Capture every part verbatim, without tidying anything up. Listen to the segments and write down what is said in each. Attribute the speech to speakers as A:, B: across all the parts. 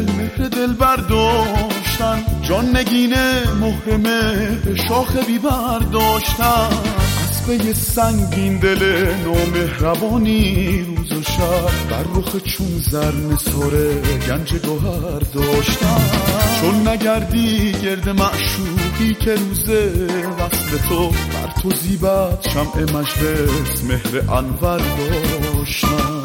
A: مهر دل برداشتن، جان نگینه محرمه شاخ بی برداشتن. اسبه سنگین دل نامهربانی روز و شب، بر رخ چون زر نثاره گنج گوهر داشتن. چون نگردی گرد معشوقی که روزه وصل تو، بر تو زیبت شمع مجلس مهر انور داشتن.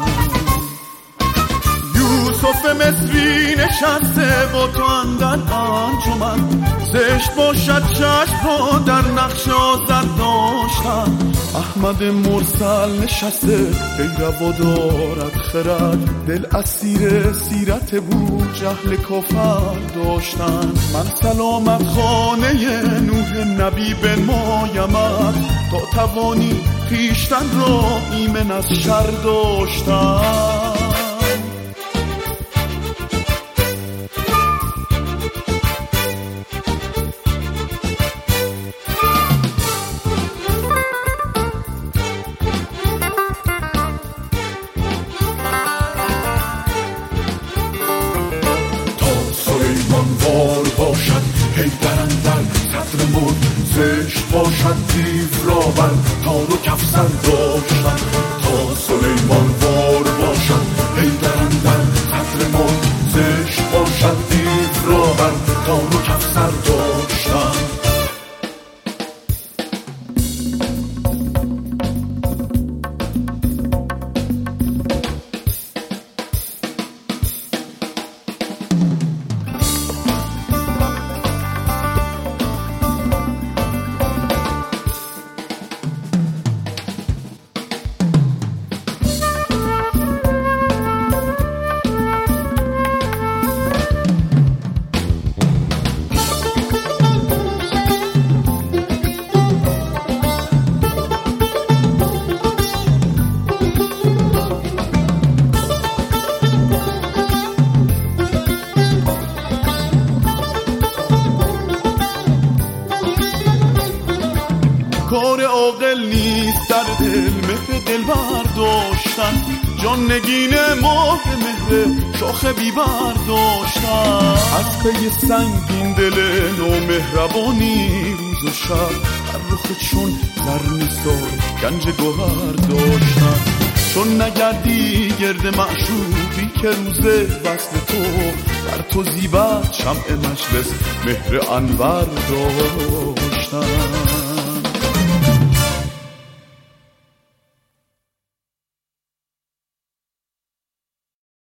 A: یوسف مصری نشسته با تو اندر انجمن، زشت باشد چشم را در نقش آزد داشتن. احمد مرسل نشسته پیرو دارد خرد، دل اسیر سیرت بود جهل کافر داشتن. من سلامت خانه نوح نبی بنمایمت، تا توانی خویشتن را ایمن از شر داشتن.
B: باشد حیدر اندر صدر ملک، زشت باشد دیو را بر تار و کفزر داشتن. تا سلیمان وار باشد حیدر اندر صدر ملک، زشت باشد دیو را بر تار و کفزر داشتن.
A: کار عاقل نیست در دل مهر دل برداشتن، جان نگینه ماه مهر شاخ بی برداشتن. از پی سنگین دل نامهربانی روز و شب، هر رخ چون زر نثار گنج گوهر داشتن. چون نگردی گرد معشوقی که روزه وصل تو، بر تو زیبت شمع مجلس مهر انور داشتن.